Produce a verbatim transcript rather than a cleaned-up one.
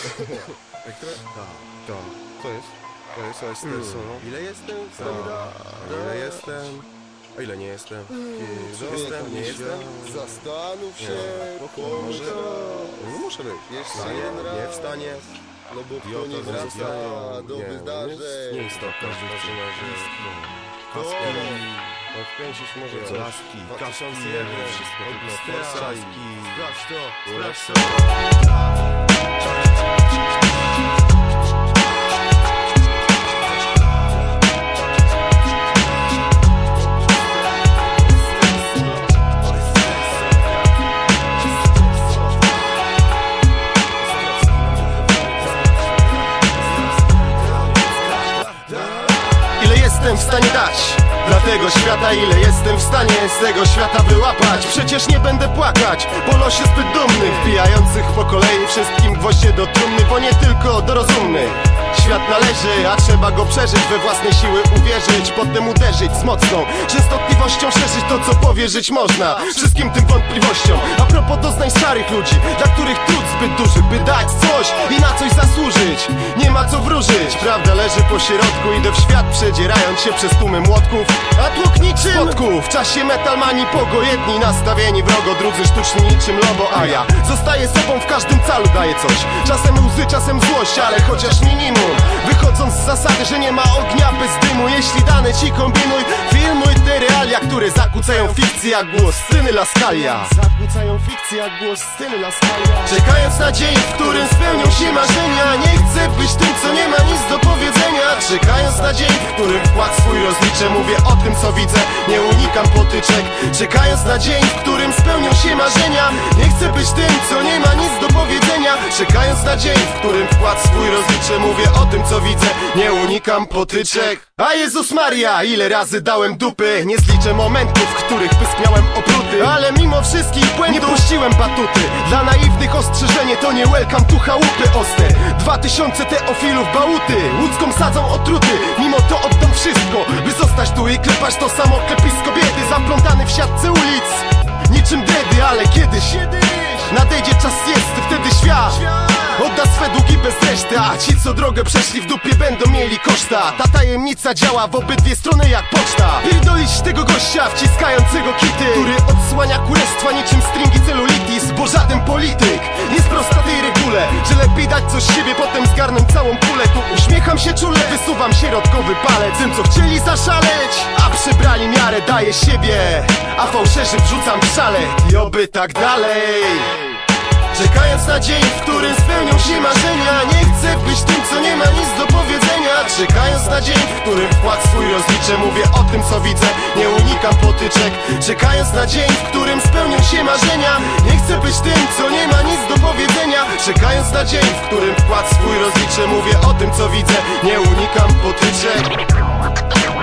To, co jest? To jest, to jest, to jest solo. Ile jestem? Ile jestem? A ile nie jestem? Jestem, nie jestem? Zastanów się, Może? Nie muszę być. Jeszcze Wstanie, jeden raz. nie wstanie. No bo kto nie Idiota, wraca zastają. do Nie, wydarzeń. nie jest to każdy na To odkręcić może Co? coś. Laski, dwa tysiące jeden, wszystko tylko Augusta, forsza i... sprawdź to, Sprawdź sprawdź to. Ile jestem w stanie dać dla tego świata, ile jestem w stanie z tego świata wyłapać. Przecież nie będę płakać po losie zbyt dumnych, wbijających po kolei wszystkim gwoździe do trumny, bo nie tylko do rozumnych świat należy, a trzeba go przeżyć, we własne siły uwierzyć, potem uderzyć z mocną częstotliwością, szerzyć to, co powierzyć można wszystkim tym wątpliwościom. A propos doznań starych ludzi, dla których trud zbyt duży, by dać coś i na coś zasłużyć. Nie ma co wróżyć, prawda leży po środku, idę w świat przedzierając się przez tłumy młotków, a tłok niczym spotków. W czasie metalmanii pogo, jedni nastawieni wrogo, drudzy sztuczni niczym lobo, a ja zostaję sobą, w każdym calu daję coś. Czasem łzy, czasem złość, ale chociaż minimum. Wychodząc z zasady, że nie ma ognia bez dymu. Jeśli dane ci kombinuj, filmuj te realia, które zakłócają fikcję jak głos sceny Laskalia. Zakłócają fikcję jak głos sceny Laskalia. Czekając na dzień, w którym spełnią się marzenia, nie chcę być tym, co nie ma nic do powiedzenia. Czekając na dzień, w którym wkład swój rozliczę, mówię o tym, co widzę, nie unikam potyczek. Czekając na dzień, w którym spełnią się marzenia, nie chcę być tym, co nie ma nic do powiedzenia. Czekając na dzień, w którym wkład swój rozliczę, mówię o tym, co widzę, nie unikam potyczek. A Jezus Maria, ile razy dałem dupy, nie zliczę momentów, w których pysk miałem opruty, ale mimo wszystkich błędów nie puściłem batuty. Dla naiwnych ostrzeżenie to nie welcome to chałupy ostre. Dwa tysiące teofilów bałuty łódzką sadzą otruty, mimo to oddam wszystko, by zostać tu i klepać to samo klepisko biedy, zaplątany w siatce ulic niczym dredy, ale kiedyś nadejdzie czas jest, wtedy świat odda swe długi bez reszty, a ci, co drogę przeszli w dupie, będą mieli koszta. Ta tajemnica działa w obydwie strony jak poczta. Pierdolić tego gościa wciskającego kity, który odsłania kurestwa niczym stringi celulitis, bo żaden polityk nie sprosta tej regule, że lepiej dać coś z siebie, potem zgarnąć całą pulę. Tu uśmiecham się czule, wysuwam środkowy palec tym, co chcieli zaszaleć, a przybrali miarę, daję siebie, a fałszerzy wrzucam w szale. I oby tak dalej. Czekając na dzień, w którym spełnią się marzenia, nie chcę być tym, co nie ma nic do powiedzenia. Czekając na dzień, w którym wkład swój rozliczę, mówię o tym, co widzę, nie unikam potyczek. Czekając na dzień, w którym spełnią się marzenia, nie chcę być tym, co nie ma nic do powiedzenia. Czekając na dzień, w którym wkład swój rozliczę, mówię o tym, co widzę, nie unikam potyczek.